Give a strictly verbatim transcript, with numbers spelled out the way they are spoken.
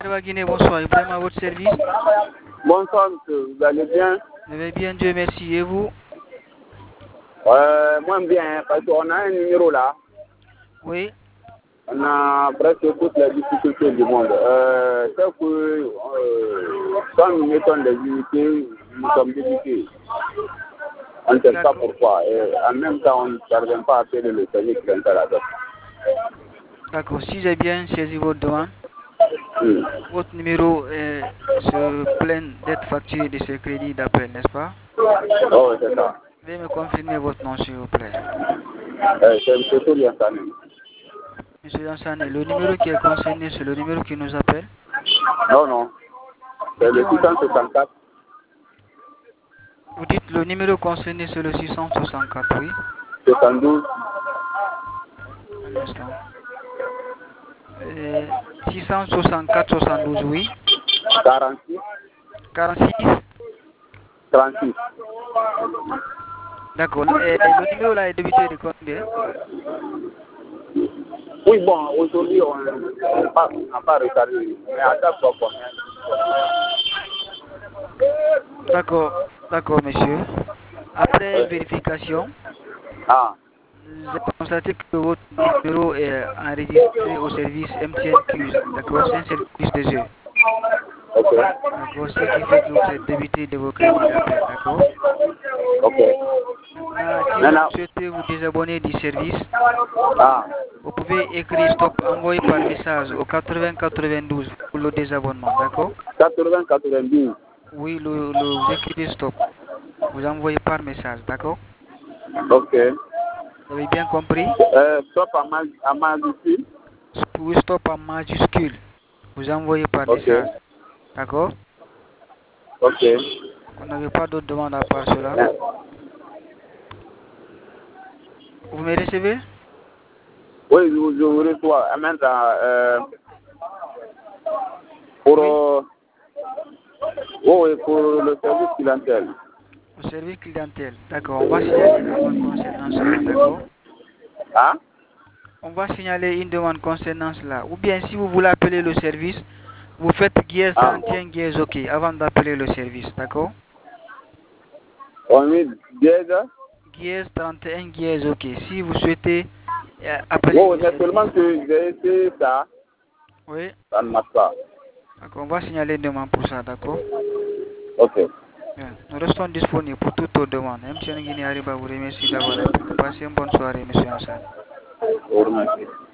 Guinée, bonsoir. Ibrahim à votre service. Bonsoir, monsieur. Vous allez bien? Je vais bien, Dieu merci. Et vous? euh, Moi bien, parce qu'on a un numéro là. Oui. On a presque toutes les difficultés du monde. Euh, c'est que euh, quand nous mettons des unités, nous sommes débutés. On ne sait pas pourquoi. Et en même temps, on ne parvient pas à appeler le service d'internet. D'accord. Si j'ai bien saisi votre demande, oui. Votre numéro euh, se plaint d'être facturé de ce crédit d'appel, n'est-ce pas? Oh, c'est ça. Veuillez me confirmer votre nom, s'il vous plaît. Euh, c'est M. Toulian Sané. Monsieur Yansane, le numéro qui est concerné, c'est le numéro qui nous appelle? Non, non. C'est le six cent soixante-quatre. Vous dites le numéro concerné, c'est le six cent soixante-quatre, oui? soixante-douze. Un instant. Euh, six cent soixante-quatre soixante-douze, oui? quarante-six. quarante-six? trente-six. D'accord. Et le numéro là est débuté de combien? Oui, bon, aujourd'hui, on n'a pas, pas retardé. Mais à chaque fois qu'on vient. D'accord, d'accord, monsieur. Après vérification, ah. j'ai constaté que votre numéro est enregistré au service M T N Q. D'accord, c'est un service de jeu. Ok. D'accord, ce qui fait que vous êtes débité de vos crédits d'appel. D'accord. Ok. Maintenant, si Maintenant. vous souhaitez vous désabonner du service, Ah. vous pouvez écrire stop, envoyer par message au quatre-vingts quatre-vingt-douze pour le désabonnement. D'accord. quatre-vingts quatre-vingt-douze. Oui, le, le, vous écrivez stop. Vous envoyez par message. D'accord. Ok. Vous avez bien compris? Euh, stop en, ma en majuscule. Oui, stop en majuscule. Vous envoyez par Ok. message. D'accord? Ok. On n'avait pas d'autres demandes à part cela. Yeah. Vous me recevez? Oui, je, je vous reçois. Maintenant, euh, pour, oui. Euh, oh, oui, pour le service clientèle. Le service clientèle. D'accord. On va signaler une demande concernant cela. D'accord? Hein? On va signaler une demande concernant cela. Ou bien, si vous voulez appeler le service, vous faites guerre Ah. trente et un guerre OK avant d'appeler le service. D'accord? On met dièse. Guerre trente et un guerre OK. Si vous souhaitez euh, appeler Oh, le mais service. seulement que j'ai essayé ça. Oui. Ça ne marche pas. D'accord. On va signaler une demande pour ça. D'accord? Ok. Bien. Nous restons disponibles pour toutes vos demandes. M T N Guinée Arriba vous remercie d'avoir appelé. Passez une bonne soirée, monsieur Ansane. Je vous remercie.